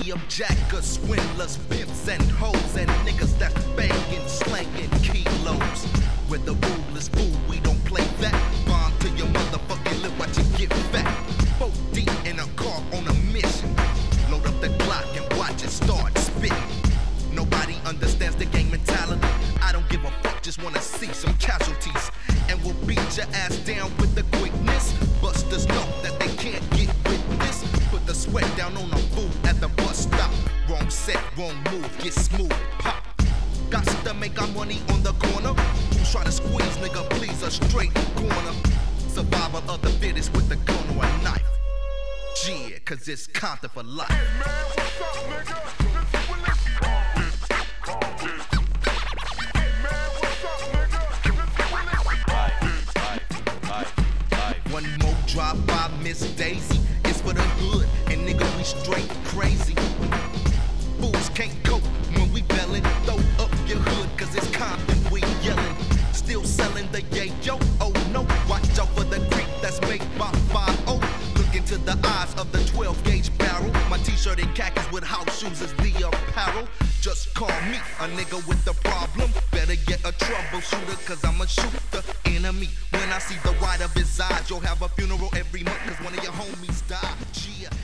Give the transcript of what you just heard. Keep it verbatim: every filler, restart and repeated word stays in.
plenty of jackers, swindlers, pimps, and hoes, and niggas that's banging, slanging kilos. Where the rule is food, we don't play that. Bomb to your motherfucking lip, watch it get fat. Four deep in a car on a mission. Load up the Glock and watch it start spitting. Nobody understands the gang mentality. I don't give a fuck, just wanna see some casualties. And we'll beat your ass down with the quickness. Busters know that they can't get with this. Put the sweat down on a fool at the bus stop. Wrong set, wrong move, get smooth, pop. Got to make our money on the corner. Try to squeeze, nigga, please, a straight corner. Survivor of the fittest with the gun or a knife. Yeah, cause it's Compton for life. Hey man, what's up, nigga? This is Willis. Compton, Compton. Hey man, what's up, nigga? This is Willis. Life, life, life, life. One more drive by Miss Daisy. It's for the hood, and nigga, we straight crazy. Fools can't cope when we bellin'. Throw up your hood, cause it's Compton, we yellin'. Still selling the yayo, oh no. Watch out for the creep that's made by five oh. Look into the eyes of the twelve gauge barrel. My t-shirt and khakis with house shoes is the apparel. Just call me a nigga with a problem. Better get a troubleshooter, cause I'ma shoot the enemy. When I see the white of his eyes, you'll have a funeral every month, cause one of your homies died. Yeah.